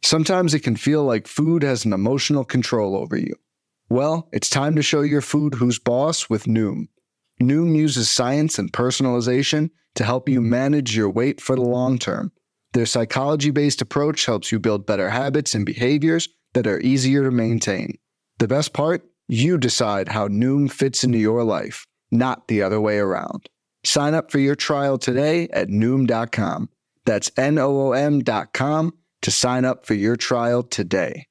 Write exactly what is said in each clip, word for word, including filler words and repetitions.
Sometimes it can feel like food has an emotional control over you. Well, it's time to show your food who's boss with Noom. Noom uses science and personalization to help you manage your weight for the long term. Their psychology-based approach helps you build better habits and behaviors that are easier to maintain. The best part? You decide how Noom fits into your life, not the other way around. Sign up for your trial today at Noom dot com. That's N O O M dot com to sign up for your trial today.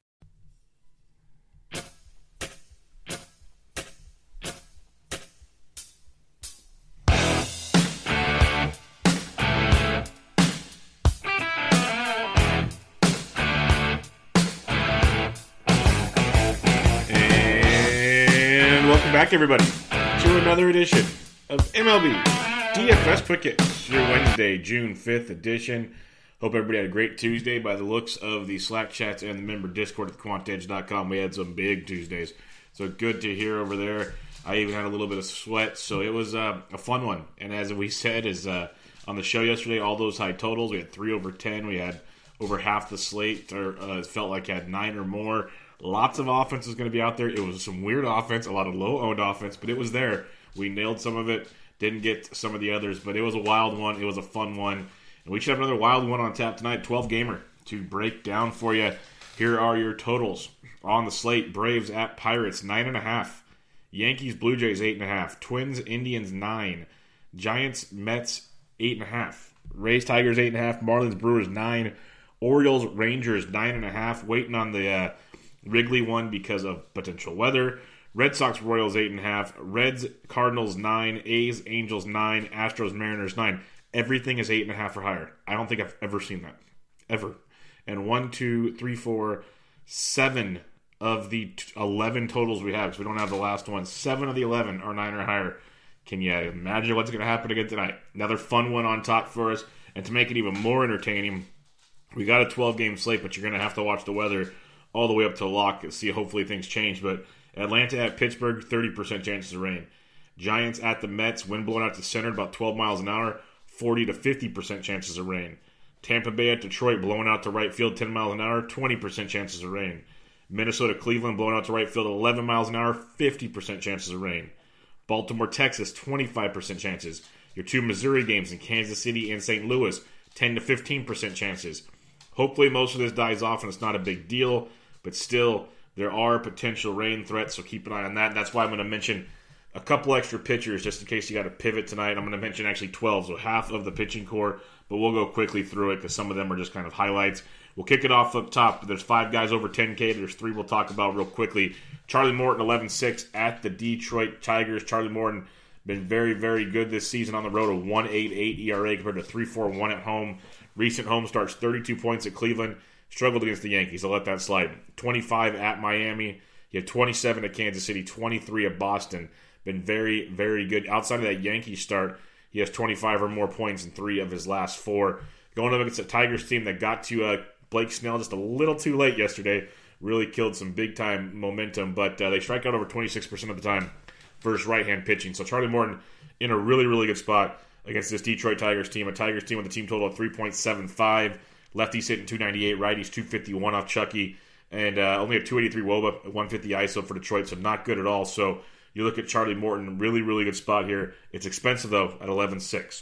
Back, everybody, to another edition of M L B D F S Quick Hits, your Wednesday, June fifth edition. Hope everybody had a great Tuesday. By the looks of the Slack chats and the member Discord at quant edge dot com, we had some big Tuesdays. So good to hear over there. I even had a little bit of sweat, so it was uh, a fun one. And as we said, is uh, on the show yesterday, all those high totals. We had three over ten. We had over half the slate, or uh, it felt like had nine or more. Lots of offense was going to be out there. It was some weird offense, a lot of low-owned offense, but it was there. We nailed some of it, didn't get some of the others, but it was a wild one. It was a fun one. And we should have another wild one on tap tonight, twelve-gamer, to break down for you. Here are your totals. On the slate, Braves at Pirates, nine point five. Yankees, Blue Jays, eight point five. Twins, Indians, nine. Giants, Mets, eight point five. Rays, Tigers, eight point five. Marlins, Brewers, nine. Orioles, Rangers, nine point five. Waiting on the... Uh, Wrigley one because of potential weather. Red Sox, Royals, eight point five. Reds, Cardinals, nine. A's, Angels, nine. Astros, Mariners, nine. Everything is eight point five or higher. I don't think I've ever seen that. Ever. And one, two, three, four, seven of the eleven totals we have, because we don't have the last one. Seven of the eleven are nine or higher. Can you imagine what's going to happen again tonight? Another fun one on top for us. And to make it even more entertaining, we got a twelve-game slate, but you're going to have to watch the weather all the way up to lock and see hopefully things change. But Atlanta at Pittsburgh, thirty percent chances of rain. Giants at the Mets, wind blowing out to center about twelve miles an hour, forty to fifty percent chances of rain. Tampa Bay at Detroit, blowing out to right field, ten miles an hour, twenty percent chances of rain. Minnesota, Cleveland, blowing out to right field, eleven miles an hour, fifty percent chances of rain. Baltimore, Texas, twenty-five percent chances. Your two Missouri games in Kansas City and Saint Louis, ten to fifteen percent chances. Hopefully most of this dies off and it's not a big deal. But still, there are potential rain threats, so keep an eye on that. And that's why I'm going to mention a couple extra pitchers just in case you got to pivot tonight. I'm going to mention actually twelve, so half of the pitching core, but we'll go quickly through it because some of them are just kind of highlights. We'll kick it off up top. There's five guys over ten K. There's three we'll talk about real quickly. Charlie Morton, eleven six at the Detroit Tigers. Charlie Morton been very, very good this season on the road, a one point eight eight E R A compared to three point four one at home. Recent home starts, thirty-two points at Cleveland. Struggled against the Yankees. I'll let that slide. twenty-five at Miami. He had twenty-seven at Kansas City, twenty-three at Boston. Been very, very good. Outside of that Yankees start, he has twenty-five or more points in three of his last four. Going up against a Tigers team that got to uh, Blake Snell just a little too late yesterday. Really killed some big-time momentum, but uh, they strike out over twenty-six percent of the time versus right-hand pitching. So Charlie Morton in a really, really good spot against this Detroit Tigers team. A Tigers team with a team total of three point seven five. Lefties hitting two ninety-eight, righties two fifty-one off Chucky, and uh, only a two eighty-three W O B A, one fifty I S O for Detroit, so not good at all. So you look at Charlie Morton, really, really good spot here. It's expensive, though, at eleven six.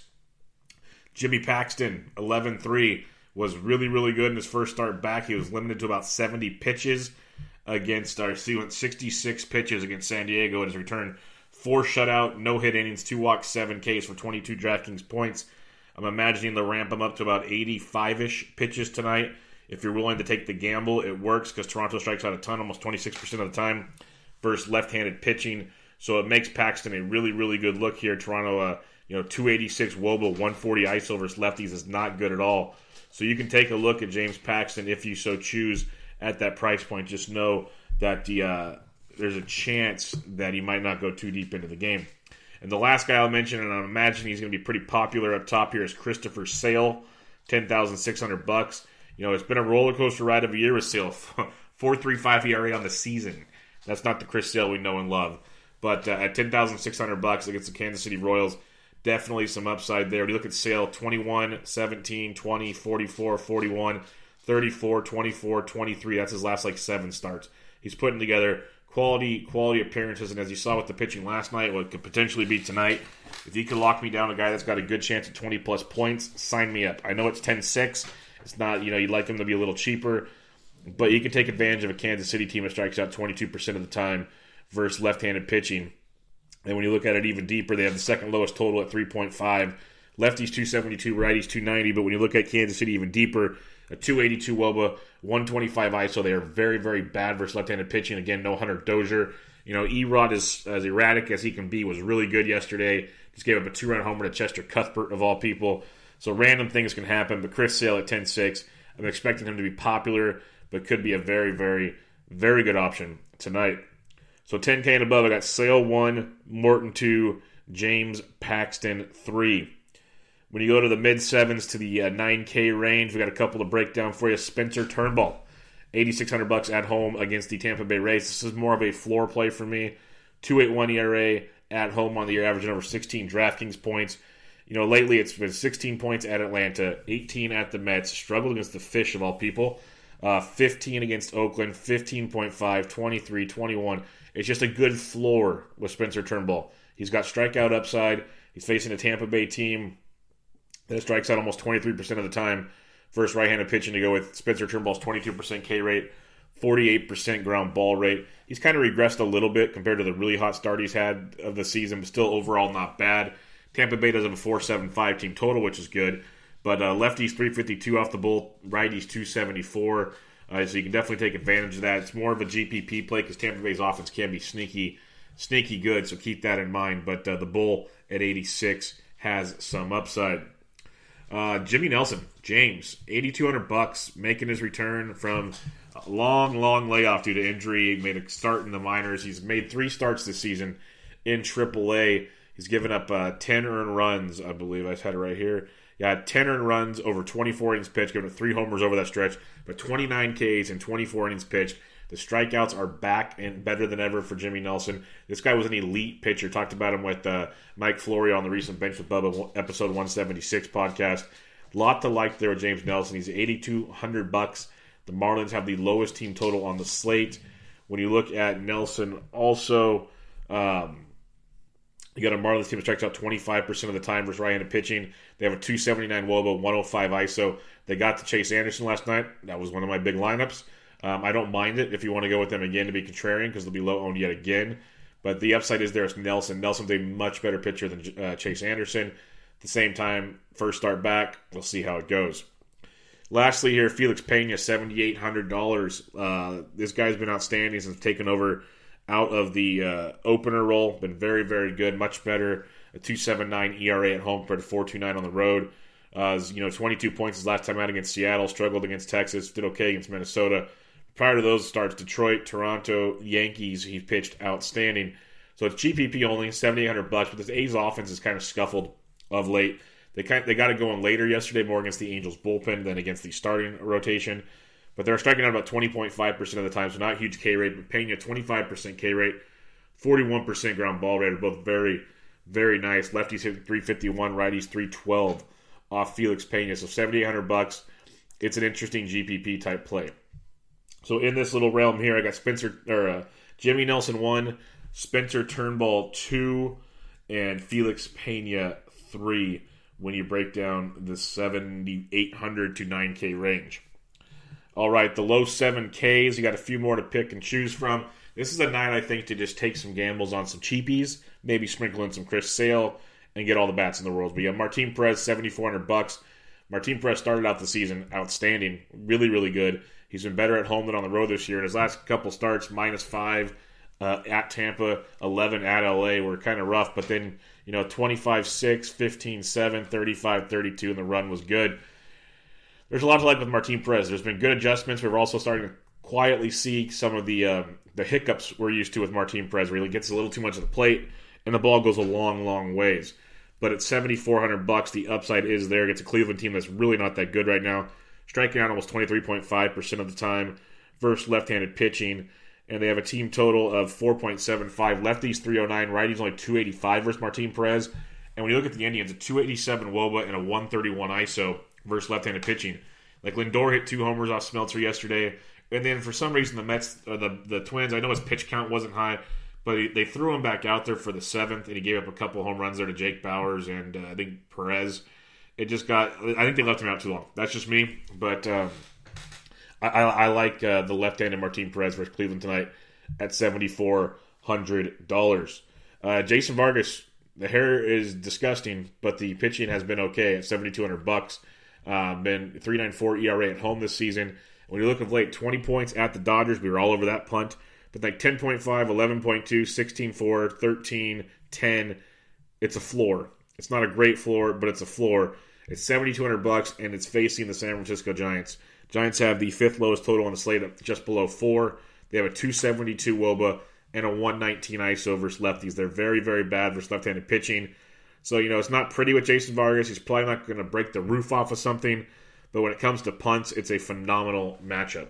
Jimmy Paxton, eleven three, was really, really good in his first start back. He was limited to about seventy pitches against, our he went sixty-six pitches against San Diego in his return. Four shutout, no hit innings, two walks, seven Ks for twenty-two DraftKings points. I'm imagining they'll ramp him up to about eighty-five-ish pitches tonight. If you're willing to take the gamble, it works because Toronto strikes out a ton, almost twenty-six percent of the time, versus left-handed pitching. So it makes Paxton a really, really good look here. Toronto, uh, you know, two eighty-six W O B A, one forty I S O versus lefties is not good at all. So you can take a look at James Paxton if you so choose at that price point. Just know that the uh, there's a chance that he might not go too deep into the game. And the last guy I'll mention, and I'm imagining he's going to be pretty popular up top here, is Christopher Sale, ten thousand six hundred bucks. You know, it's been a roller coaster ride of a year with Sale. four point three five E R A on the season. That's not the Chris Sale we know and love. But uh, at ten thousand six hundred bucks against the Kansas City Royals, definitely some upside there. When you look at Sale, twenty-one, seventeen, twenty, forty-four, forty-one, thirty-four, twenty-four, twenty-three. That's his last like seven starts. He's putting together quality quality appearances, and as you saw with the pitching last night, what could potentially be tonight, if you could lock me down a guy that's got a good chance at twenty-plus points, sign me up. I know it's ten six. It's not, you know, you'd like him to be a little cheaper, but you can take advantage of a Kansas City team that strikes out twenty-two percent of the time versus left-handed pitching. And when you look at it even deeper, they have the second lowest total at three point five. Lefties two seventy-two, righties two ninety, but when you look at Kansas City even deeper, a two eighty-two W O B A, one twenty-five I S O. They are very, very bad versus left-handed pitching. Again, no Hunter Dozier. You know, Erod, is as erratic as he can be, was really good yesterday. Just gave up a two-run homer to Chester Cuthbert, of all people. So random things can happen, but Chris Sale at ten six. I'm expecting him to be popular, but could be a very, very, very good option tonight. So ten K and above, I got Sale one, Morton two, James Paxton three. When you go to the mid-sevens to the uh, nine K range, we got a couple to break down for you. Spencer Turnbull, eighty-six hundred bucks at home against the Tampa Bay Rays. This is more of a floor play for me. two point eight one E R A at home on the year, averaging over sixteen DraftKings points. You know, lately it's been sixteen points at Atlanta, eighteen at the Mets, struggled against the Fish of all people, uh, fifteen against Oakland, fifteen point five, twenty-three, twenty-one. It's just a good floor with Spencer Turnbull. He's got strikeout upside. He's facing a Tampa Bay team that strikes out almost twenty-three percent of the time. First right-handed pitching to go with Spencer Turnbull's twenty-two percent K rate, forty-eight percent ground ball rate. He's kind of regressed a little bit compared to the really hot start he's had of the season, but still overall not bad. Tampa Bay does have a four seven five team total, which is good. But uh, lefties three fifty-two off the bull, righties two seventy-four. Uh, so you can definitely take advantage of that. It's more of a G P P play because Tampa Bay's offense can be sneaky, sneaky good, so keep that in mind. But uh, the bull at eighty-six has some upside. Uh, Jimmy Nelson, James, eighty-two hundred bucks, making his return from a long, long layoff due to injury. He made a start in the minors. He's made three starts this season in triple A. He's given up uh, ten earned runs, I believe. I had it right here. Yeah, ten earned runs over twenty-four innings pitched, giving up three homers over that stretch, but twenty-nine Ks and twenty-four innings pitched. The strikeouts are back and better than ever for Jimmy Nelson. This guy was an elite pitcher. Talked about him with uh, Mike Florio on the recent Bench with Bubba episode one seventy-six podcast. Lot to like there with James Nelson. He's eighty-two hundred bucks. The Marlins have the lowest team total on the slate. When you look at Nelson, also, um, you got a Marlins team that strikes out twenty-five percent of the time versus right-handed pitching. They have a two seventy-nine W O B A, one oh five I S O. They got to Chase Anderson last night. That was one of my big lineups. Um, I don't mind it if you want to go with them again to be contrarian because they'll be low owned yet again. But the upside is there is Nelson. Nelson's a much better pitcher than uh, Chase Anderson. At the same time, first start back, we'll see how it goes. Lastly here, Felix Pena, seven thousand eight hundred dollars. Uh, this guy's been outstanding since taking over out of the uh, opener role. Been very, very good, much better. A two seventy-nine E R A at home compared to four twenty-nine on the road. Uh, you know, twenty-two points his last time out against Seattle. Struggled against Texas. Did okay against Minnesota. Prior to those starts, Detroit, Toronto, Yankees, he pitched outstanding. So it's G P P only, seven thousand eight hundred bucks. But this A's offense is kind of scuffled of late. They kind they got it going later yesterday, more against the Angels bullpen than against the starting rotation. But they're striking out about twenty point five percent of the time, so not a huge K rate. But Pena, twenty-five percent K rate, forty-one percent ground ball rate, are both very, very nice. Lefties hit three fifty-one, righties three twelve off Felix Pena. So seven thousand eight hundred bucks. It's an interesting G P P type play. So in this little realm here, I got Spencer or uh, Jimmy Nelson one, Spencer Turnbull two, and Felix Pena three. When you break down the seven thousand eight hundred to nine K range. All right, the low seven Ks, you got a few more to pick and choose from. This is a night, I think, to just take some gambles on some cheapies, maybe sprinkle in some Chris Sale, and get all the bats in the world. But yeah, Martin Perez, seven thousand four hundred bucks. Martin Perez started out the season outstanding, really, really good. He's been better at home than on the road this year. In his last couple starts, minus five uh, at Tampa, eleven at L A were kind of rough, but then, you know, twenty-five six, fifteen seven, thirty-five thirty-two, and the run was good. There's a lot to like with Martin Perez. There's been good adjustments. We're also starting to quietly see some of the uh, the hiccups we're used to with Martin Perez, where he gets a little too much of the plate, and the ball goes a long, long ways. But at seven thousand four hundred bucks, the upside is there. It's a Cleveland team that's really not that good right now, striking out almost twenty-three point five percent of the time versus left-handed pitching. And they have a team total of four point seven five. Lefties three oh nine, righties only two eighty-five versus Martin Perez. And when you look at the Indians, a two eighty-seven W O B A and a one thirty-one I S O versus left-handed pitching. Like Lindor hit two homers off Smeltzer yesterday. And then for some reason the Mets, or the, the Twins, I know his pitch count wasn't high, but he, they threw him back out there for the seventh, and he gave up a couple home runs there to Jake Bowers and uh, I think Perez. It just got, I think they left him out too long. That's just me. But um, I, I, I like uh, the left-handed Martin Perez versus Cleveland tonight at seven thousand four hundred dollars. Uh, Jason Vargas, the hair is disgusting, but the pitching has been okay at seven thousand two hundred bucks. Uh, been three point nine four E R A at home this season. When you look of late, twenty points at the Dodgers. We were all over that punt. But like ten point five, eleven point two, sixteen point four, thirteen, ten. It's a floor. It's not a great floor, but it's a floor. It's seven thousand two hundred bucks, and it's facing the San Francisco Giants. Giants have the fifth lowest total on the slate at just below four. They have a two seventy-two W O B A and a one nineteen I S O versus lefties. They're very, very bad versus left-handed pitching. So, you know, it's not pretty with Jason Vargas. He's probably not going to break the roof off of something. But when it comes to punts, it's a phenomenal matchup.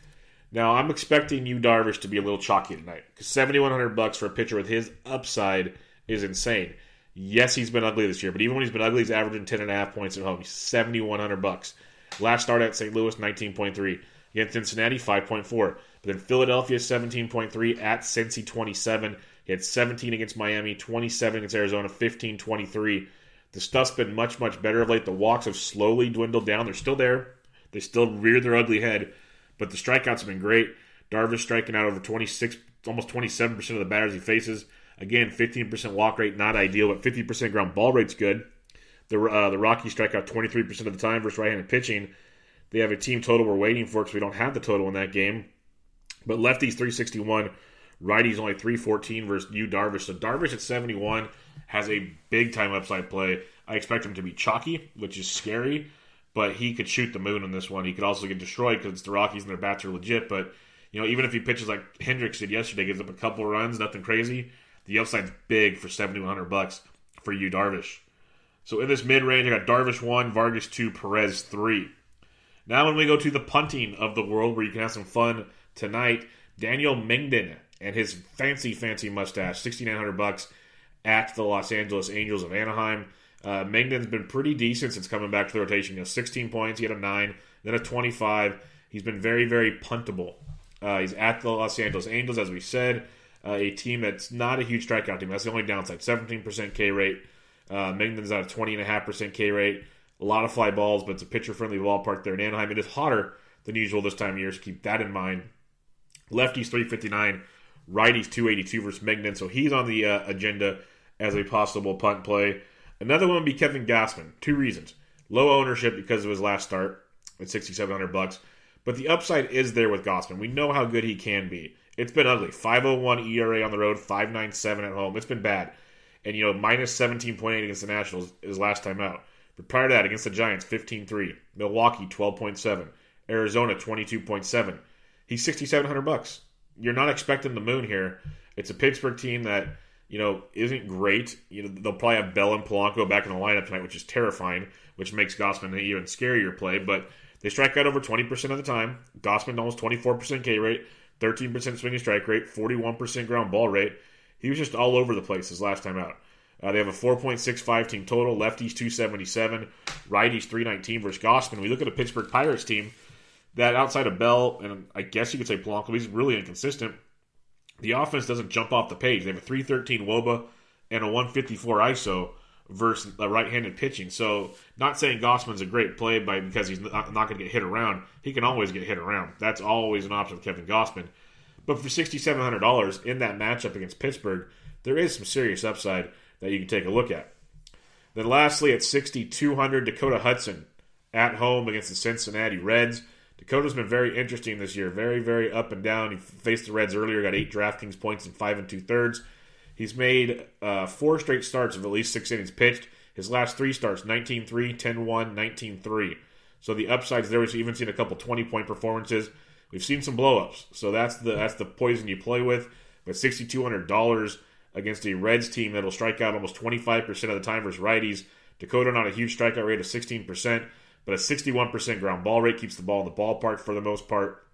Now, I'm expecting Yu Darvish to be a little chalky tonight, because seven thousand one hundred bucks for a pitcher with his upside is insane. Yes, he's been ugly this year, but even when he's been ugly, he's averaging ten point five points at home. He's seven thousand one hundred bucks. Last start at Saint Louis, nineteen point three. Against Cincinnati, five point four. But then Philadelphia, seventeen point three. At Cincy, twenty-seven. He had seventeen against Miami, twenty-seven against Arizona, fifteen twenty-three. The stuff's been much, much better of late. The walks have slowly dwindled down. They're still there. They still rear their ugly head. But the strikeouts have been great. Darvish striking out over twenty-six, almost twenty-seven percent of the batters he faces. Again, fifteen percent walk rate, not ideal, but fifty percent ground ball rate's good. The uh, the Rockies strike out twenty-three percent of the time versus right-handed pitching. They have a team total we're waiting for because we don't have the total in that game. But lefties three sixty-one, righties only three fourteen versus Yu Darvish. So Darvish at seventy-one has a big-time upside play. I expect him to be chalky, which is scary, but he could shoot the moon on this one. He could also get destroyed because it's the Rockies and their bats are legit. But, you know, even if he pitches like Hendricks did yesterday, gives up a couple runs, nothing crazy, the upside's big for seven thousand one hundred bucks for Yu Darvish. So in this mid-range, I got Darvish one, Vargas two, Perez three. Now when we go to the punting of the world, where you can have some fun tonight, Daniel Mengden and his fancy, fancy mustache, six thousand nine hundred bucks at the Los Angeles Angels of Anaheim. Uh, Mengden's been pretty decent since coming back to the rotation. You know, sixteen points, he had a nine, then a twenty-five. He's been very, very puntable. Uh, he's at the Los Angeles Angels, as we said, uh, a team that's not a huge strikeout team. That's the only downside. seventeen percent K rate. Uh, Mengden's at a twenty point five percent K rate. A lot of fly balls, but it's a pitcher-friendly ballpark there in Anaheim. It is hotter than usual this time of year, so keep that in mind. Lefties three fifty-nine, righties two eighty-two versus Mengden, so he's on the uh, agenda as a possible punt play. Another one would be Kevin Gausman. Two reasons. Low ownership because of his last start at six thousand seven hundred bucks, but the upside is there with Gausman. We know how good he can be. It's been ugly. five oh one E R A on the road, five ninety-seven at home. It's been bad. And, you know, minus seventeen point eight against the Nationals is last time out. But prior to that, against the Giants, fifteen three. Milwaukee, twelve point seven. Arizona, twenty-two point seven. He's six thousand seven hundred bucks. You're not expecting the moon here. It's a Pittsburgh team that, you know, isn't great. You know, they'll probably have Bell and Polanco back in the lineup tonight, which is terrifying, which makes Gausman an even scarier play. But they strike out over twenty percent of the time. Gausman almost twenty-four percent K rate, thirteen percent swinging strike rate, forty-one percent ground ball rate. He was just all over the place his last time out. Uh, they have a four point six five team total. Lefties two seventy-seven. Righties three nineteen versus Gausman. We look at a Pittsburgh Pirates team that outside of Bell, and I guess you could say Polanco, he's really inconsistent. The offense doesn't jump off the page. They have a three thirteen W O B A and a one fifty-four I S O versus the right-handed pitching. So not saying Gausman's a great play by because he's not, not going to get hit around. He can always get hit around. That's always an option with Kevin Gausman. But for six thousand seven hundred dollars in that matchup against Pittsburgh, there is some serious upside that you can take a look at. Then lastly, at six thousand two hundred dollars, Dakota Hudson at home against the Cincinnati Reds. Dakota's been very interesting this year. Very, very up and down. He faced the Reds earlier, got eight DraftKings points in five and two-thirds. He's made uh, four straight starts of at least six innings pitched. His last three starts, nineteen three, ten one, nineteen three. So the upside's there. We've even seen a couple twenty-point performances. We've seen some blow-ups. So that's the that's the poison you play with. But six thousand two hundred dollars against a Reds team that'll strike out almost twenty-five percent of the time versus righties. Dakota not a huge strikeout rate of sixteen percent, but a sixty-one percent ground ball rate keeps the ball in the ballpark for the most part.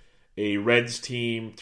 A Reds team,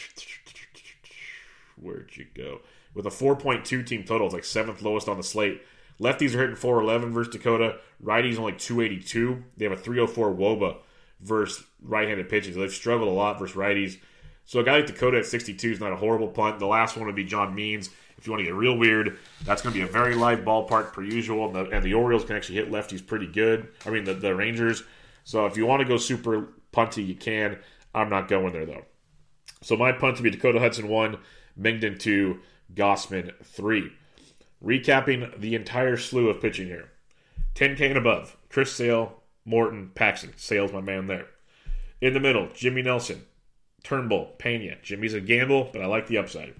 where'd you go? With a four point two team total, it's like seventh lowest on the slate. Lefties are hitting four eleven versus Dakota. Righties only two eighty-two. They have a three oh four W O B A versus right-handed pitching. So they've struggled a lot versus righties. So a guy like Dakota at sixty-two is not a horrible punt. The last one would be John Means. If you want to get real weird, that's going to be a very live ballpark per usual. And the, and the Orioles can actually hit lefties pretty good. I mean, the, the Rangers. So if you want to go super punty, you can. I'm not going there, though. So my punt would be Dakota Hudson one, Mengden two, Gausman three. Recapping the entire slew of pitching here. ten K and above. Chris Sale, Morton, Paxton. Sale's my man there. In the middle, Jimmy Nelson, Turnbull, Pena. Jimmy's a gamble, but I like the upside.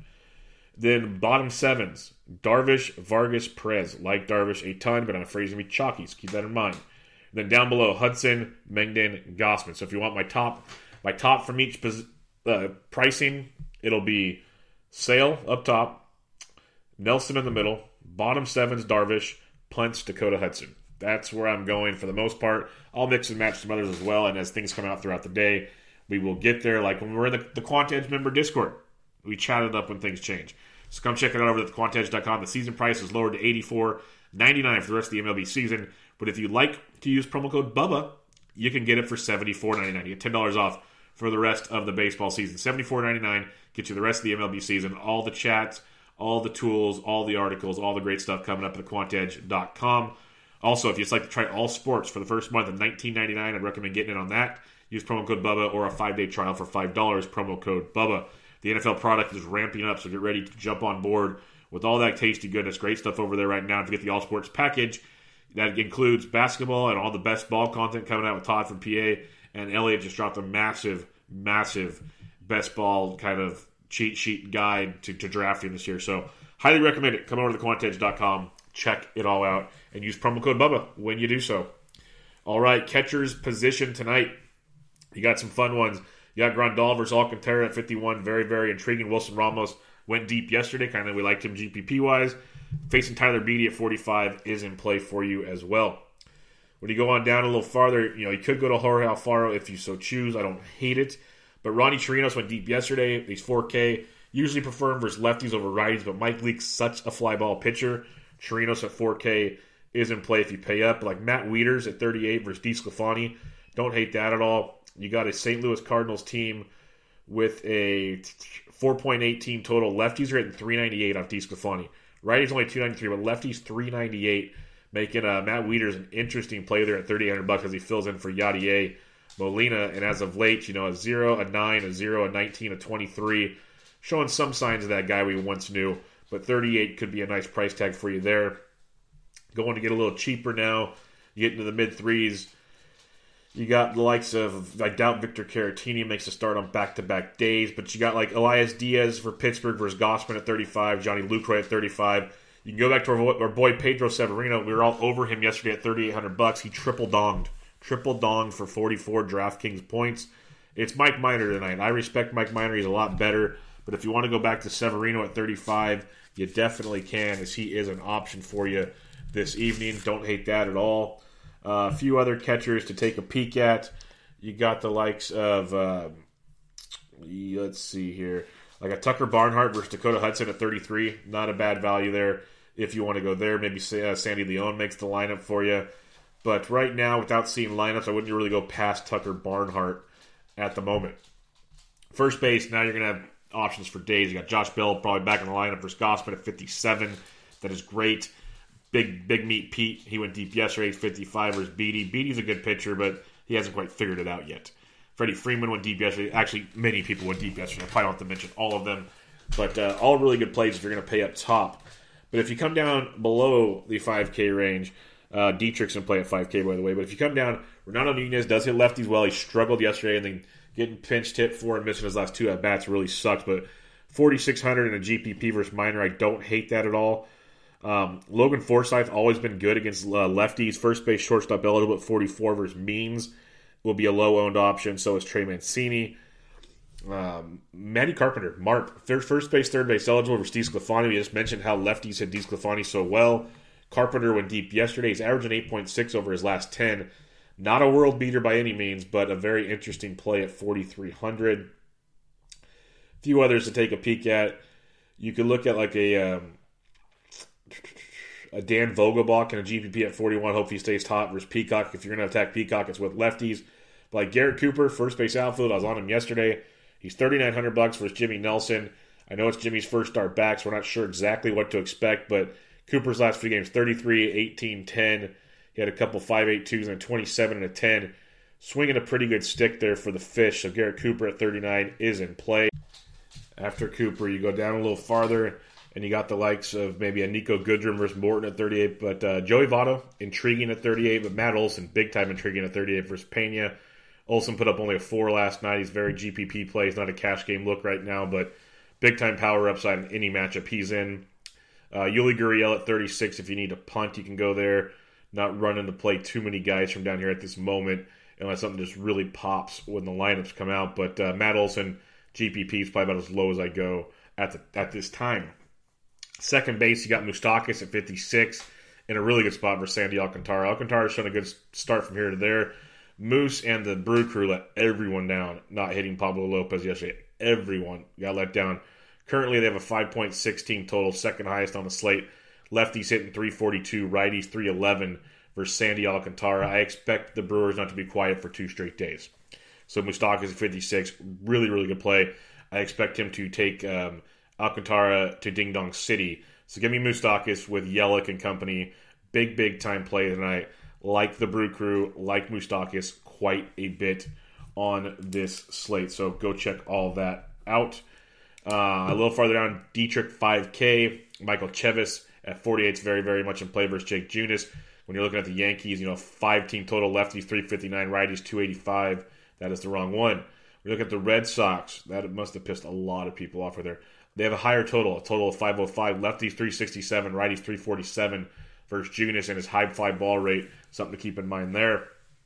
Then bottom sevens, Darvish, Vargas, Perez. Like Darvish a ton, but I'm afraid he's going to be chalky, so keep that in mind. Then down below, Hudson, Mengden, Gausman. So if you want my top my top from each uh, pricing, it'll be Sale up top, Nelson in the middle, bottom sevens, Darvish, punts, Dakota Hudson. That's where I'm going for the most part. I'll mix and match some others as well, and as things come out throughout the day, we will get there. Like when we're in the, the Quant Edge member Discord, we chat it up when things change. So come check it out over at the quant edge dot com. The season price is lowered to eighty-four ninety-nine for the rest of the M L B season. But if you'd like to use promo code BUBBA, you can get it for seventy-four ninety-nine. You get ten dollars off for the rest of the baseball season. seventy-four ninety-nine gets you the rest of the M L B season. All the chats, all the tools, all the articles, all the great stuff coming up at the quant edge dot com. Also, if you'd like to try all sports for the first month of nineteen ninety-nine, I'd recommend getting in on that. Use promo code BUBBA or a five-day trial for five dollars. Promo code BUBBA. The N F L product is ramping up, so get ready to jump on board with all that tasty goodness. Great stuff over there right now. If you get the All Sports package, that includes basketball and all the best ball content coming out with Todd from P A. And Elliot just dropped a massive, massive best ball kind of cheat sheet guide to, to drafting this year. So highly recommend it. Come over to the quant edge dot com, check it all out, and use promo code BUBBA when you do so. All right, catcher's position tonight. You got some fun ones. You got Grandal versus Alcantara at fifty-one. Very, very intriguing. Wilson Ramos went deep yesterday. Kind of we liked him G P P-wise. Facing Tyler Beede at forty-five is in play for you as well. When you go on down a little farther, you know, you could go to Jorge Alfaro if you so choose. I don't hate it. But Ronnie Chirinos went deep yesterday. He's four K. Usually prefer him versus lefties over righties, but Mike Leake's such a fly ball pitcher. Chirinos at four K is in play if you pay up. Like Matt Wieters at thirty-eight versus DeSclafani. Don't hate that at all. You got a Saint Louis Cardinals team with a four point eight team total. Lefties are hitting three ninety-eight off DeSclafani. Righties only two ninety-three, but lefties three ninety-eight, making uh, Matt Wieters an interesting play there at thirty-eight hundred bucks as he fills in for Yadier Molina. And as of late, you know, a zero, a nine, a zero, a nineteen, a twenty-three, showing some signs of that guy we once knew. But thirty-eight could be a nice price tag for you there. Going to get a little cheaper now. You get into the mid threes. You got the likes of, I doubt Victor Caratini makes a start on back-to-back days, but you got like Elias Diaz for Pittsburgh versus Gausman at thirty-five, Johnny Lucroy at thirty-five. You can go back to our, our boy Pedro Severino. We were all over him yesterday at thirty-eight hundred bucks. He triple-donged. Triple-donged for forty-four DraftKings points. It's Mike Minor tonight. I respect Mike Minor. He's a lot better. But if you want to go back to Severino at thirty-five, you definitely can, as he is an option for you this evening. Don't hate that at all. Uh, a few other catchers to take a peek at. You got the likes of, uh, let's see here, like a Tucker Barnhart versus Dakota Hudson at thirty-three. Not a bad value there if you want to go there. Maybe uh, Sandy Leon makes the lineup for you. But right now, without seeing lineups, I wouldn't really go past Tucker Barnhart at the moment. First base, now you're going to have options for days. You got Josh Bell probably back in the lineup versus Gausman at fifty-seven. That is great. Big big meat Pete, he went deep yesterday, fifty-five versus Beede. Beede's a good pitcher, but he hasn't quite figured it out yet. Freddie Freeman went deep yesterday. Actually, many people went deep yesterday. I probably don't have to mention all of them. But uh, all really good plays if you're going to pay up top. But if you come down below the five K range, uh, Dietrich's in play at five K, by the way. But if you come down, Ronaldo Nunez does hit lefties well. He struggled yesterday, and then getting pinched hit for and missing his last two at-bats really sucked. But forty-six hundred in a G P P versus Minor, I don't hate that at all. Um, Logan Forsythe always been good against uh, lefties. First base, shortstop eligible at forty-four versus Means will be a low-owned option. So is Trey Mancini. Um, Matty Carpenter, Marp, third, first base, third base eligible versus DeSclafani. We just mentioned how lefties hit DeSclafani so well. Carpenter went deep yesterday. He's averaging eight point six over his last ten. Not a world beater by any means, but a very interesting play at forty-three hundred. A few others to take a peek at. You could look at like a... Um, A Dan Vogelbach and a G P P at forty-one. Hope he stays hot versus Peacock. If you're going to attack Peacock, it's with lefties. But like Garrett Cooper, first base outfield, I was on him yesterday. He's thirty-nine hundred bucks versus Jimmy Nelson. I know it's Jimmy's first start back, so we're not sure exactly what to expect, but Cooper's last few games, thirty-three, eighteen, ten. He had a couple five eight twos and a twenty-seven and a ten. Swinging a pretty good stick there for the Fish, so Garrett Cooper at thirty-nine is in play. After Cooper, you go down a little farther, and you got the likes of maybe a Nico Goodrum versus Morton at thirty-eight, but uh, Joey Votto, intriguing at thirty-eight, but Matt Olson, big-time intriguing at thirty-eight versus Pena. Olson put up only a four last night. He's very G P P play. He's not a cash game look right now, but big-time power upside in any matchup he's in. Uh, Yuli Gurriel at thirty-six. If you need a punt, you can go there. Not running to play too many guys from down here at this moment, unless something just really pops when the lineups come out. But uh, Matt Olson, G P P is probably about as low as I go at the, at this time. Second base, you got Moustakas at fifty-six in a really good spot for Sandy Alcantara. Alcantara's shown a good start from here to there. Moose and the Brew Crew let everyone down, not hitting Pablo Lopez yesterday. Everyone got let down. Currently, they have a five point one six total, second highest on the slate. Lefties hitting three forty-two, righties three eleven versus Sandy Alcantara. I expect the Brewers not to be quiet for two straight days. So Moustakas at fifty-six, really, really good play. I expect him to take um, Alcantara to Ding Dong City. So give me Moustakas with Yelich and company. Big, big time play tonight. Like the Brew Crew, like Moustakas, quite a bit on this slate. So go check all that out. Uh, a little farther down, Dietrich five K. Michael Chevis at forty-eight is very, very much in play versus Jake Junis. When you're looking at the Yankees, you know, five-team total, lefties three fifty-nine, righties two eighty-five. That is the wrong one. When you look at the Red Sox, that must have pissed a lot of people off right there. They have a higher total, a total of five oh five, lefties three sixty-seven, righties three forty-seven versus Junis and his high fly ball rate. Something to keep in mind there.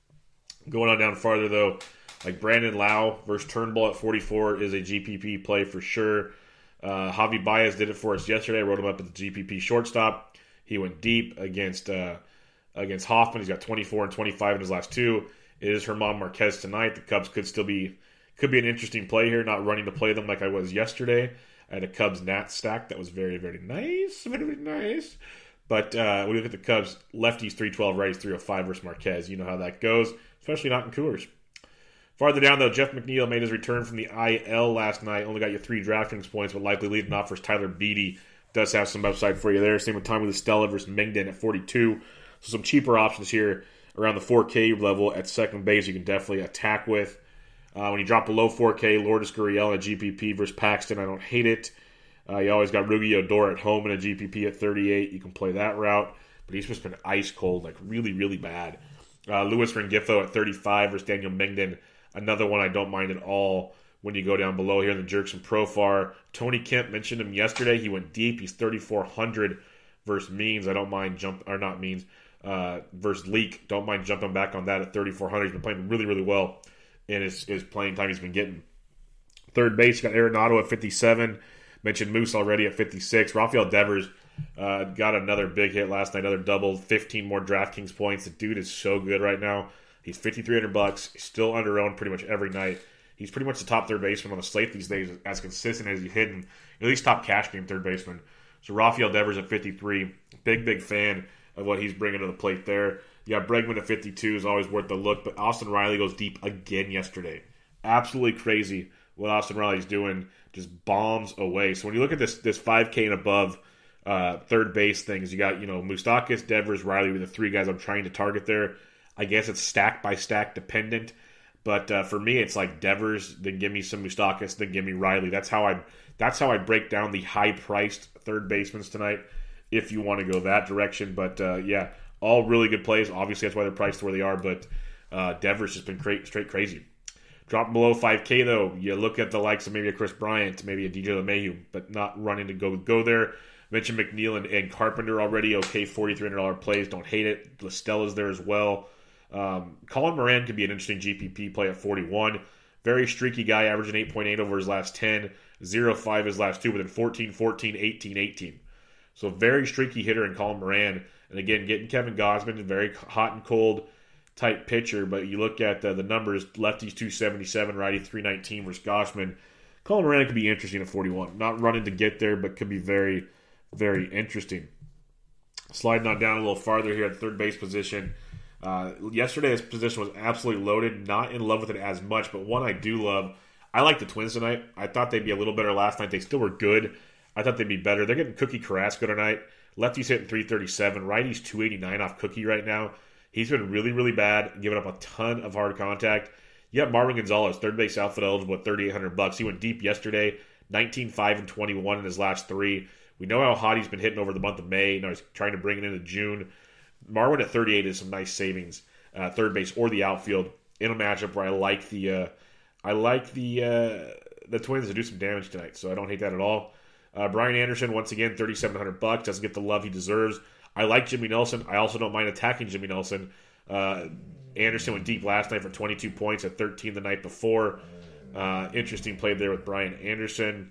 Going on down farther, though, like Brandon Lau versus Turnbull at forty-four is a G P P play for sure. Uh, Javi Baez did it for us yesterday. I wrote him up at the G P P shortstop. He went deep against uh, against Hoffman. He's got twenty-four and twenty-five in his last two. It is German Marquez tonight. The Cubs could still be could be an interesting play here. Not running to play them like I was yesterday. I had a Cubs Nats stack that was very, very nice. Very, very nice. But uh, when you look at the Cubs, lefties three twelve, righties three oh five versus Marquez. You know how that goes, especially not in Coors. Farther down, though, Jeff McNeil made his return from the I L last night. Only got you three DraftKings points, but likely leading off versus Tyler Beede. Does have some upside for you there. Same with Tommy Stella versus Mengden at forty-two. So some cheaper options here around the four K level at second base you can definitely attack with. Uh, when you drop below four K, Lourdes Gurriel at G P P versus Paxton. I don't hate it. Uh, you always got Rugi Odor at home in a G P P at thirty-eight. You can play that route. But he's just been ice cold, like really, really bad. Uh, Luis Rengifo at thirty-five versus Daniel Mengden. Another one I don't mind at all when you go down below here in the Jerks and Profar. Tony Kemp, mentioned him yesterday. He went deep. He's thirty-four hundred versus Means. I don't mind jump or not Means. Uh, versus Leak. Don't mind jumping back on that at thirty-four hundred. He's been playing really, really well in his, his playing time he's been getting. Third base, you got Arenado at fifty-seven. Mentioned Moose already at fifty-six. Rafael Devers uh, got another big hit last night, another double, fifteen more DraftKings points. The dude is so good right now. He's fifty-three hundred bucks. He's still under owned pretty much every night. He's pretty much the top third baseman on the slate these days, as consistent as he's hitting. At least top cash game third baseman. So Rafael Devers at fifty-three. Big, big fan of what he's bringing to the plate there. You got Bregman at fifty-two, is always worth the look. But Austin Riley goes deep again yesterday. Absolutely crazy what Austin Riley's doing. Just bombs away. So when you look at this this five K and above uh, third base things, you got, you know, Moustakas, Devers, Riley were the three guys I'm trying to target there. I guess it's stack by stack dependent. But uh, for me, it's like Devers, then give me some Moustakas, then give me Riley. That's how I that's how I break down the high-priced third basemen tonight, if you want to go that direction. But, uh, yeah, all really good plays. Obviously, that's why they're priced where they are. But uh, Devers has been cra- straight crazy. Dropping below five K, though, you look at the likes of maybe a Chris Bryant, maybe a D J LeMahieu, but not running to go go there. Mentioned McNeil and, and Carpenter already. Okay, forty-three hundred dollars plays. Don't hate it. Lestella's there as well. Um, Colin Moran could be an interesting G P P play at forty-one. Very streaky guy, averaging eight point eight over his last ten. oh five his last two, but then fourteen, fourteen, eighteen, eighteen. So very streaky hitter in Colin Moran. And again, getting Kevin Gausman, a very hot and cold type pitcher. But you look at uh, the numbers, lefties two seventy-seven, righty three nineteen versus Gausman. Colin Moran could be interesting at forty-one. Not running to get there, but could be very, very interesting. Sliding on down a little farther here at third base position. Uh, yesterday, his position was absolutely loaded. Not in love with it as much, but one I do love. I like the Twins tonight. I thought they'd be a little better last night. They still were good. I thought they'd be better. They're getting Cookie Carrasco tonight. Lefty's hitting three thirty-seven. Righty's two eighty-nine off Cookie right now. He's been really, really bad, giving up a ton of hard contact. You got Marwin Gonzalez, third base outfield eligible at thirty-eight hundred bucks. He went deep yesterday, nineteen, five, and twenty-one in his last three. We know how hot he's been hitting over the month of May. Now he's trying to bring it into June. Marwin at thirty-eight is some nice savings, uh, third base or the outfield in a matchup where I like the uh, I like the uh, the Twins to do some damage tonight, so I don't hate that at all. Uh, Brian Anderson, once again, thirty-seven hundred bucks, doesn't get the love he deserves. I like Jimmy Nelson. I also don't mind attacking Jimmy Nelson. Uh, Anderson went deep last night for twenty-two points at thirteen the night before. Uh, interesting play there with Brian Anderson.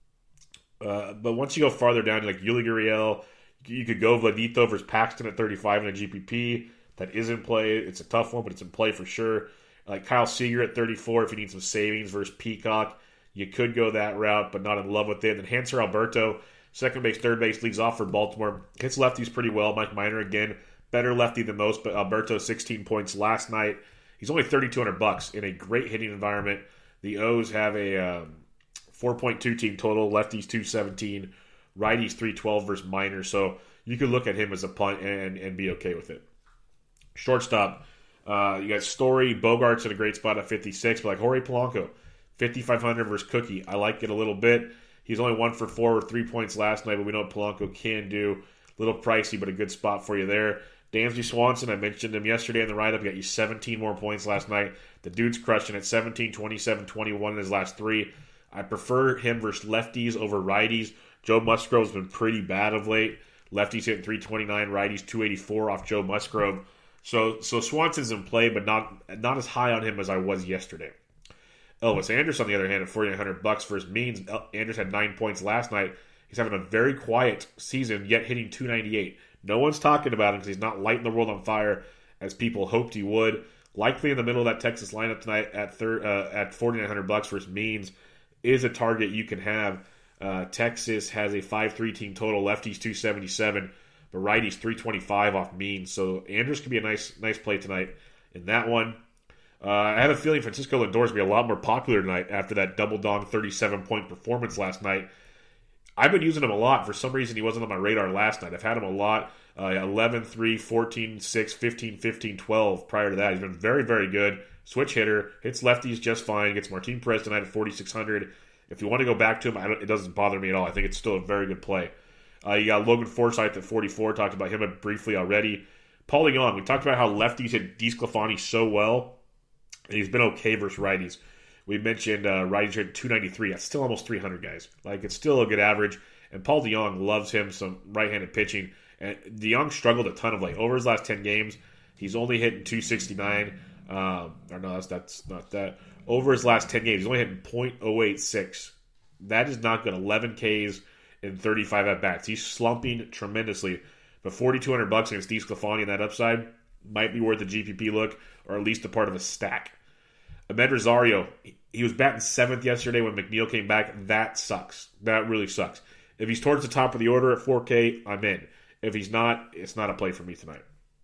Uh, but once you go farther down, like Yuli Gurriel, you could go Vladito versus Paxton at thirty-five in a G P P. That is in play. It's a tough one, but it's in play for sure. Like Kyle Seager at thirty-four if you need some savings versus Peacock. You could go that route, but not in love with it. And Hanser Alberto, second base, third base, leads off for Baltimore. Hits lefties pretty well. Mike Minor again, better lefty than most, but Alberto sixteen points last night. He's only thirty-two hundred bucks in a great hitting environment. The O's have a um, four point two team total. Lefties two seventeen, righties three twelve versus Minor. So you could look at him as a punt and, and be okay with it. Shortstop, uh, you got Story, Bogart's in a great spot at fifty-six, but like Jorge Polanco, fifty-five hundred versus Cookie. I like it a little bit. He's only one for four with three points last night, but we know what Polanco can do. A little pricey, but a good spot for you there. Dansby Swanson, I mentioned him yesterday in the write-up. He got you seventeen more points last night. The dude's crushing at seventeen, twenty-seven, twenty-one in his last three. I prefer him versus lefties over righties. Joe Musgrove's been pretty bad of late. Lefties hitting three twenty-nine, righties two eighty-four off Joe Musgrove. So so Swanson's in play, but not not as high on him as I was yesterday. Elvis Andrus, on the other hand, at forty-nine hundred bucks versus Means. Andrus had nine points last night. He's having a very quiet season, yet hitting two ninety-eight. No one's talking about him because he's not lighting the world on fire as people hoped he would. Likely in the middle of that Texas lineup tonight at thir- uh, at forty-nine hundred bucks versus Means is a target you can have. Uh, Texas has a five three team total. Lefties two seventy-seven, but righties three twenty-five off Means. So Andrus could be a nice nice play tonight in that one. Uh, I have a feeling Francisco Lindor will be a lot more popular tonight after that double dong thirty-seven point performance last night. I've been using him a lot. For some reason, he wasn't on my radar last night. I've had him a lot. Uh, eleven, three, fourteen, six, fifteen, fifteen, twelve prior to that. He's been very, very good. Switch hitter. Hits lefties just fine. Gets Martin Perez tonight at forty-six hundred. If you want to go back to him, I don't, it doesn't bother me at all. I think it's still a very good play. Uh, you got Logan Forsythe at forty-four. Talked about him briefly already. Paul Young. We talked about how lefties hit DeSclafani so well. And he's been okay versus righties. We mentioned uh, righties hit two ninety-three. That's still almost three hundred, guys. Like, it's still a good average. And Paul DeJong loves him some right-handed pitching. And DeJong struggled a ton of late. Over his last ten games, he's only hitting two sixty-nine. Um, or no, that's, that's not that. Over his last ten games, he's only hitting point oh eight six. That is not good. eleven Ks in thirty-five at-bats. He's slumping tremendously. But forty-two hundred bucks against DeSclafani and that upside might be worth a G P P look, or at least a part of a stack. Ahmed Rosario, he was batting seventh yesterday when McNeil came back. That sucks. That really sucks. If he's towards the top of the order at four K, I'm in. If he's not, it's not a play for me tonight.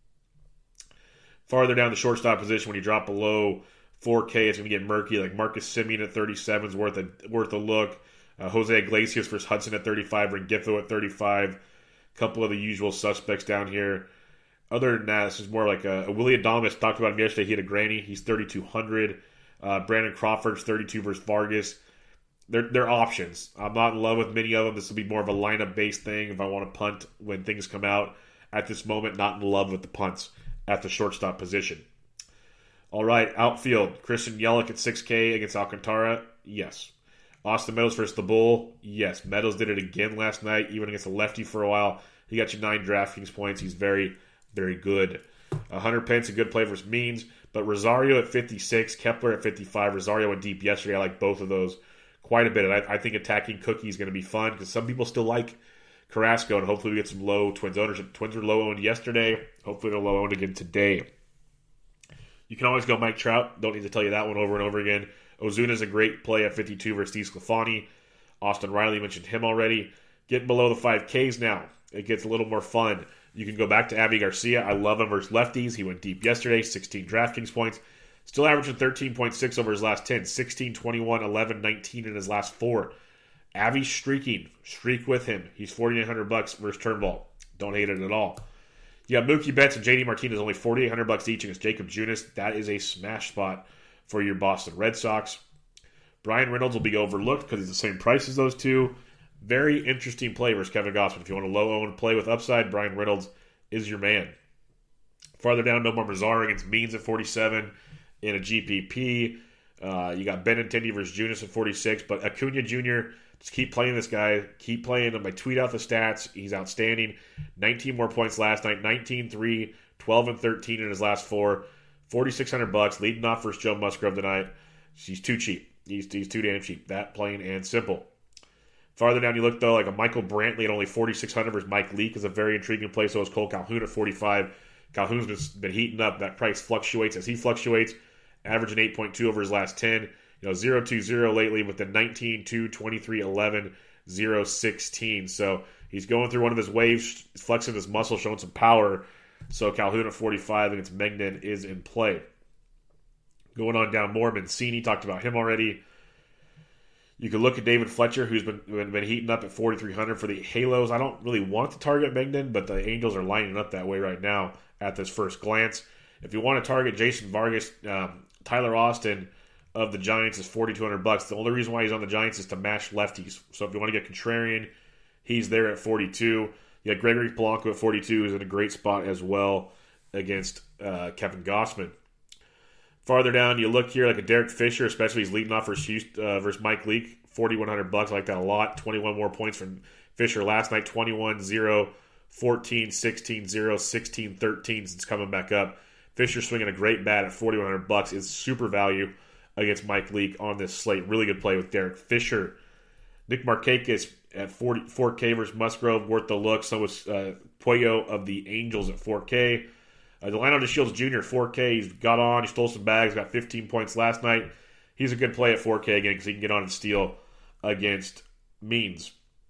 Farther down the shortstop position, when you drop below four K, it's going to get murky. Like Marcus Semien at thirty-seven is worth a, worth a look. Uh, Jose Iglesias versus Hudson at thirty-five. Rengifo at thirty-five. A couple of the usual suspects down here. Other than that, this is more like a, a Willie Adames. Talked about him yesterday. He had a granny. He's thirty-two hundred. Uh, Brandon Crawford's thirty-two versus Vargas. They're, they're options. I'm not in love with many of them. This will be more of a lineup-based thing if I want to punt when things come out. At this moment, not in love with the punts at the shortstop position. All right, outfield. Christian Yelich at six K against Alcantara. Yes. Austin Meadows versus the Bull. Yes. Meadows did it again last night, even against a lefty for a while. He got you nine DraftKings points. He's very, very good. Uh, Hunter Pence, a good play versus Means. But Rosario at fifty-six, Kepler at fifty-five. Rosario went deep yesterday. I like both of those quite a bit. And I, I think attacking Cookie is going to be fun because some people still like Carrasco, and hopefully we get some low Twins ownership. Twins were low owned yesterday. Hopefully they're low owned again today. You can always go Mike Trout. Don't need to tell you that one over and over again. Ozuna's a great play at fifty-two versus DeSclafani. Austin Riley, mentioned him already. Getting below the five Ks now. It gets a little more fun. You can go back to Avi Garcia. I love him versus lefties. He went deep yesterday, sixteen DraftKings points. Still averaging thirteen point six over his last ten, sixteen, twenty-one, eleven, nineteen in his last four. Avi's streaking. Streak with him. He's forty-eight hundred bucks versus Turnbull. Don't hate it at all. You got Mookie Betts and J D Martinez, only forty-eight hundred bucks each against Jacob Junis. That is a smash spot for your Boston Red Sox. Brian Reynolds will be overlooked because he's the same price as those two. Very interesting play versus Kevin Gausman. If you want a low-owned play with upside, Brian Reynolds is your man. Farther down, Nomar Mazara against Means at forty-seven in a G P P. Uh, you got Benintendi versus Junis at forty-six, but Acuna Junior, just keep playing this guy. Keep playing him. I tweet out the stats. He's outstanding. nineteen more points last night. nineteen, three, twelve, and thirteen in his last four. forty-six hundred bucks, leading off versus Joe Musgrove tonight. He's too cheap. He's, he's too damn cheap. That plain and simple. Farther down you look, though, like a Michael Brantley at only forty-six hundred versus Mike Leake is a very intriguing play. So is Cole Calhoun at forty-five. Calhoun's been, been heating up. That price fluctuates as he fluctuates, averaging eight point two over his last ten. You know, zero two zero lately with the nineteen, two, twenty-three, eleven, zero, sixteen. So he's going through one of his waves, flexing his muscle, showing some power. So Calhoun at forty-five against Mengden is in play. Going on down more, Mancini, talked about him already. You can look at David Fletcher, who's been, been heating up at forty-three hundred for the Halos. I don't really want to target Mengden, but the Angels are lining up that way right now at this first glance. If you want to target Jason Vargas, um, Tyler Austin of the Giants is forty-two hundred bucks. The only reason why he's on the Giants is to match lefties. So if you want to get contrarian, he's there at forty-two. Yeah, Gregory Polanco at forty-two is in a great spot as well against uh, Kevin Gausman. Farther down, you look here like a Derek Fisher, especially he's leading off versus, Houston, uh, versus Mike Leake, forty-one hundred bucks. I like that a lot. twenty-one more points from Fisher last night, twenty-one, zero, fourteen, sixteen, zero, sixteen, thirteen since coming back up. Fisher swinging a great bat at forty-one hundred bucks is super value against Mike Leake on this slate. Really good play with Derek Fisher. Nick Markakis at forty, four K versus Musgrove, worth the look. So was uh, Puello of the Angels at four K. Uh, Delano DeShields Junior, four K. He's got on. He stole some bags. Got fifteen points last night. He's a good play at four K again because he can get on and steal against Means.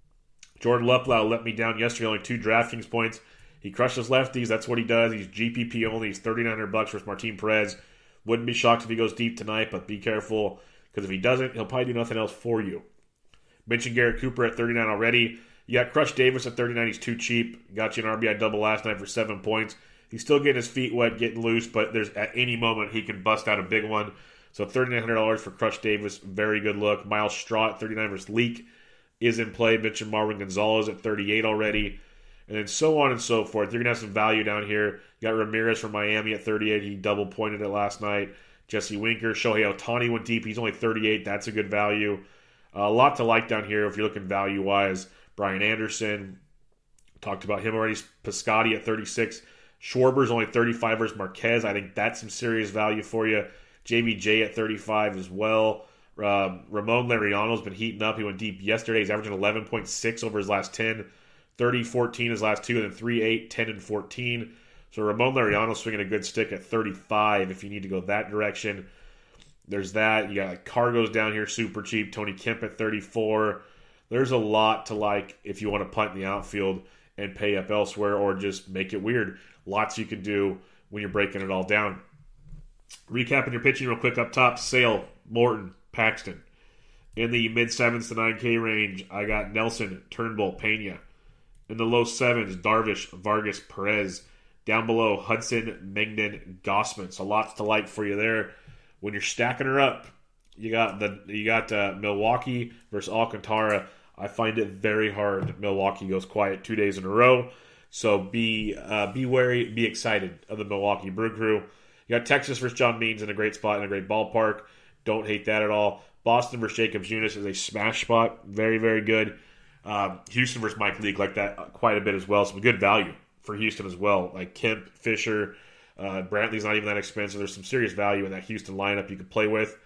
Jordan Luplow let me down yesterday. Only two DraftKings points. He crushes lefties. That's what he does. He's G P P only. He's thirty-nine hundred bucks versus Martin Perez. Wouldn't be shocked if he goes deep tonight, but be careful because if he doesn't, he'll probably do nothing else for you. Mentioned Garrett Cooper at thirty-nine already. You got Crush Davis at thirty-nine. He's too cheap. Got you an R B I double last night for seven points. He's still getting his feet wet, getting loose, but there's at any moment he can bust out a big one. So thirty-nine hundred dollars for Crush Davis, very good look. Miles Straw at thirty-nine versus Leak is in play. Mentioned Marwin Gonzalez at thirty-eight already. And then so on and so forth. You're going to have some value down here. You got Ramirez from Miami at thirty-eight. He double pointed it last night. Jesse Winker. Shohei Ohtani went deep. He's only thirty-eight. That's a good value. Uh, a lot to like down here if you're looking value-wise. Brian Anderson. Talked about him already. Piscotty at thirty-six. Schwarber's only thirty-five versus Marquez. I think that's some serious value for you. J B J at thirty-five as well. Uh, Ramon Laureano's been heating up. He went deep yesterday. He's averaging eleven point six over his last ten. thirty, fourteen his last two, and then three, eight, ten, and fourteen. So Ramon Laureano's swinging a good stick at thirty-five if you need to go that direction. There's that. You got Cargo's down here super cheap. Tony Kemp at thirty-four. There's a lot to like if you want to punt in the outfield and pay up elsewhere or just make it weird. Lots you can do when you're breaking it all down. Recapping your pitching real quick up top. Sale, Morton, Paxton. In the mid-sevens to nine K range, I got Nelson, Turnbull, Pena. In the low sevens, Darvish, Vargas, Perez. Down below, Hudson, Mengden, Gausman. So lots to like for you there. When you're stacking her up, you got the you got uh, Milwaukee versus Alcantara. I find it very hard. Milwaukee goes quiet two days in a row. So be uh, be wary, be excited of the Milwaukee Brew Crew. You got Texas versus John Means in a great spot, in a great ballpark. Don't hate that at all. Boston versus Jacob Junis is a smash spot. Very, very good. Um, Houston versus Mike Leake, like that quite a bit as well. Some good value for Houston as well. Like Kemp, Fisher, uh, Brantley's not even that expensive. There's some serious value in that Houston lineup you could play with.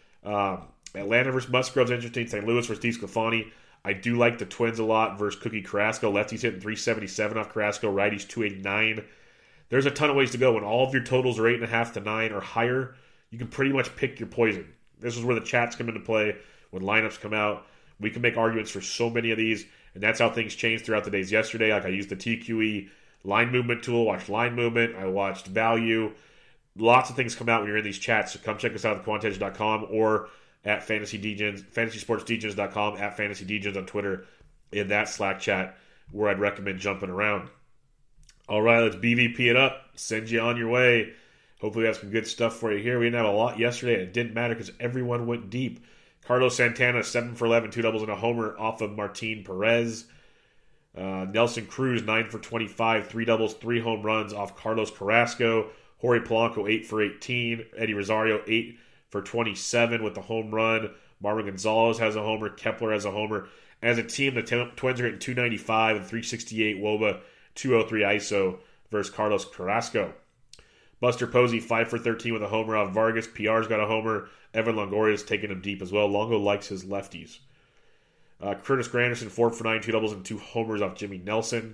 Um, Atlanta versus Musgrove's interesting. Saint Louis versus DeSclafani. I do like the Twins a lot versus Cookie Carrasco. Lefty's hitting three seventy-seven off Carrasco. Righty's two eighty-nine. There's a ton of ways to go. When all of your totals are eight point five to nine or higher, you can pretty much pick your poison. This is where the chats come into play. When lineups come out, we can make arguments for so many of these, and that's how things changed throughout the days yesterday. Like I used the T Q E line movement tool, watched line movement. I watched value. Lots of things come out when you're in these chats. So come check us out at the quant edge dot com or at fantasy d gens, fantasy sports d gens dot com, at fantasy d gens on Twitter, in that Slack chat where I'd recommend jumping around. All right, let's B V P it up. Send you on your way. Hopefully we have some good stuff for you here. We didn't have a lot yesterday, and it didn't matter because everyone went deep. Carlos Santana, seven for eleven, two doubles and a homer off of Martin Perez. Uh, Nelson Cruz, nine for twenty-five, three doubles, three home runs off Carlos Carrasco. Jorge Polanco, eight for eighteen. Eddie Rosario, eight for twenty-seven with the home run. Marwin Gonzalez has a homer. Kepler has a homer. As a team, the t- Twins are hitting two ninety-five and three sixty-eight W O B A, two oh three I S O versus Carlos Carrasco. Buster Posey, five for thirteen with a homer off Vargas. P R's got a homer. Evan Longoria's taking him deep as well. Longo likes his lefties. Uh, Curtis Granderson, four for nine, two doubles and two homers off Jimmy Nelson.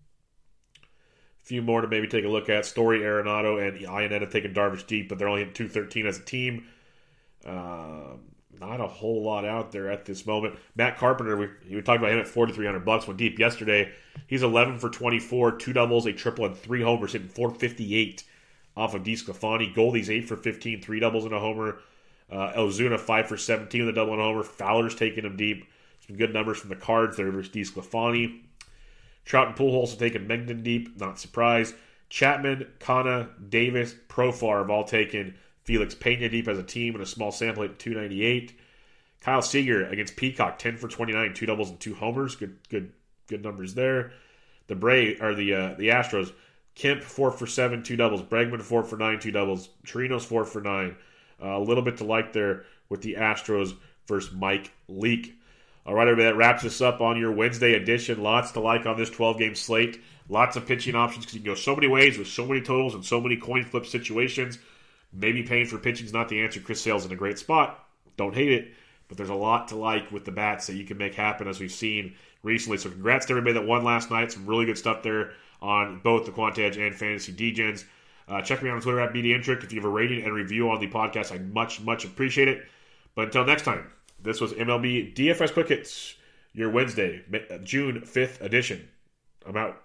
A few more to maybe take a look at. Story, Arenado, and Ionetta taking Darvish deep, but they're only hitting two thirteen as a team. Uh, not a whole lot out there at this moment. Matt Carpenter, we, we talked about him at forty-three hundred bucks, went deep yesterday. He's eleven for twenty-four, two doubles, a triple, and three homers, hitting four fifty-eight off of DeSclafani. Goldie's eight for fifteen, three doubles and a homer. Uh, Ozuna, five for seventeen with a double and a homer. Fowler's taking him deep. Some good numbers from the Cards there versus DeSclafani. Trout and Pujols have taken Mengden deep. Not surprised. Chapman, Kana, Davis, Profar have all taken Felix Pena deep as a team in a small sample at two ninety-eight. Kyle Seager against Peacock, ten for twenty-nine, two doubles and two homers. Good, good, good numbers there. The Bray or the uh, the Astros, Kemp four for seven, two doubles. Bregman four for nine, two doubles. Chirinos four for nine. Uh, a little bit to like there with the Astros versus Mike Leake. All right, everybody, that wraps us up on your Wednesday edition. Lots to like on this twelve-game slate. Lots of pitching options because you can go so many ways with so many totals and so many coin flip situations. Maybe paying for pitching is not the answer. Chris Sale's in a great spot. Don't hate it. But there's a lot to like with the bats that you can make happen as we've seen recently. So congrats to everybody that won last night. Some really good stuff there on both the Quant Edge and Fantasy D-Gens. Uh, check me out on Twitter at B D Intric. If you have a rating and review on the podcast, I much, much appreciate it. But until next time, this was M L B D F S Quick Hits, your Wednesday, June fifth edition. I'm out.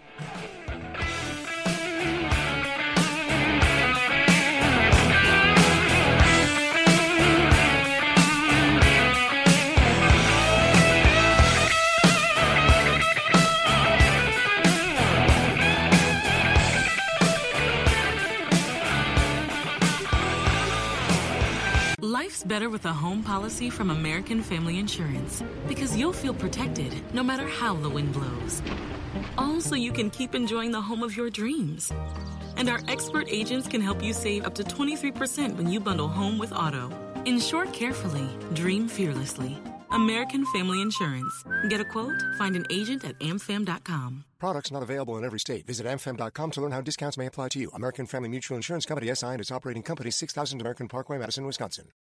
Life's better with a home policy from American Family Insurance because you'll feel protected no matter how the wind blows. All so you can keep enjoying the home of your dreams. And our expert agents can help you save up to twenty-three percent when you bundle home with auto. Insure carefully, dream fearlessly. American Family Insurance. Get a quote? Find an agent at A M Fam dot com. Products not available in every state. Visit A M Fam dot com to learn how discounts may apply to you. American Family Mutual Insurance Company, S I and its operating company, six thousand American Parkway, Madison, Wisconsin.